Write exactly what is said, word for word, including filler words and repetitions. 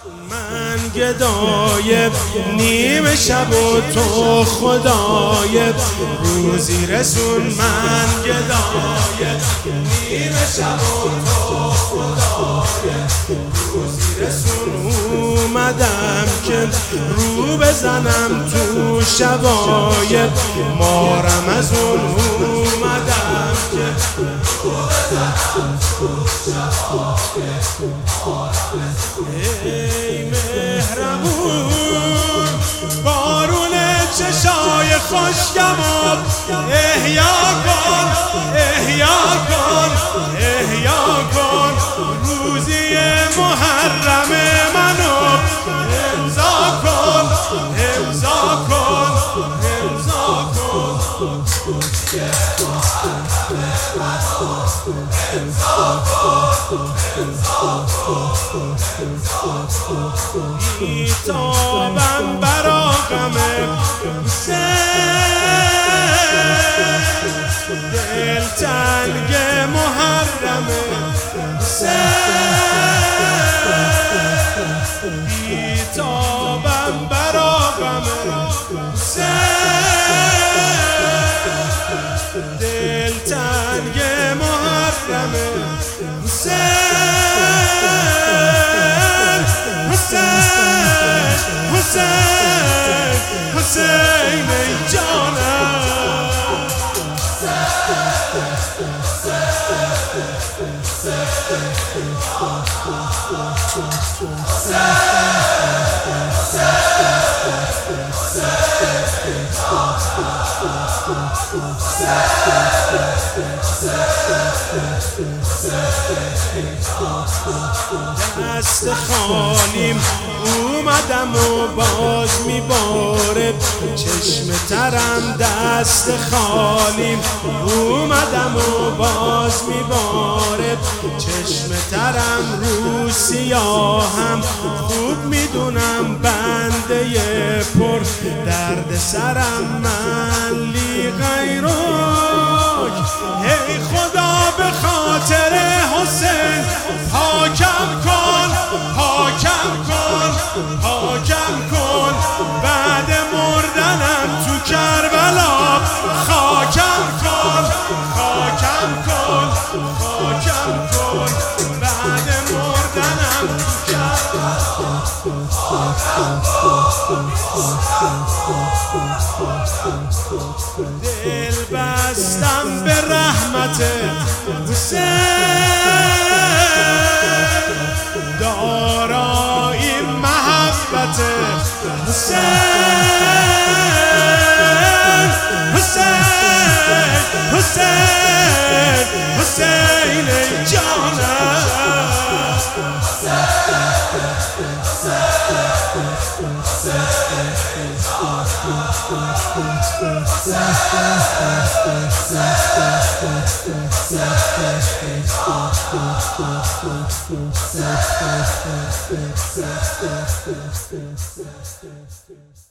من گدای نیم شب و تو خدای روزی رسون. من گدای نیم شب و تو خدای روزی رسون. اومدم که رو بزنم تو شبای مارم از اون. اومدم که رو بزنم تو شبای مارم از اون. ای مهربون بارون چشای خوشگمات احیا کن، احیا کن، احیا کن. روزی محرم منو امضا کن، امضا کن، امضا کن. بیتابم برا غم دل تنگ محرم بیتابم برا غم دل تنگ محرم حسین، حسین ای جانم. دست خالیم اومدم و باز میباره چشم ترم. دست خالیم اومدم و باز میباره چشم ترم. رو سیاهم خوب میدونم بنده پر درد سرم. من لی غیرک ای خدا به خاطر حسین حاکم کن، حاکم کن، حاکم کن. بعد مردنم تو کربلا خاکم کن، خاکم کن، خاکم کن. بعد مردنم تو کربلا خاکم کن. دل بستم به رحمت حسین دارای محبت حسین، حسین، حسین، حسین ای جانم. Thank you.